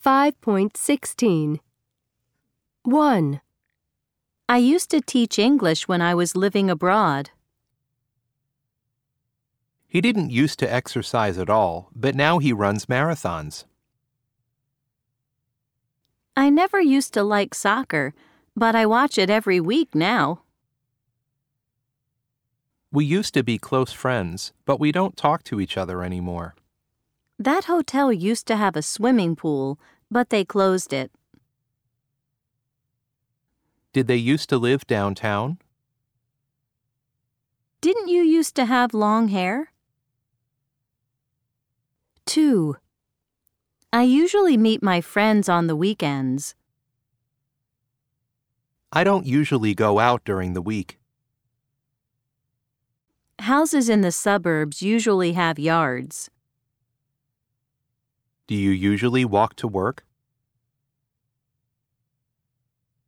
5.16. 1, I used to teach English when I was living abroad. He didn't used to exercise at all, but now he runs marathons. I never used to like soccer, but I watch it every week now. We used to be close friends, but we don't talk to each other anymore. That hotel used to have a swimming pool, but they closed it. Did they used to live downtown? Didn't you used to have long hair? 2, I usually meet my friends on the weekends. I don't usually go out during the week. Houses in the suburbs usually have yards. Do you usually walk to work?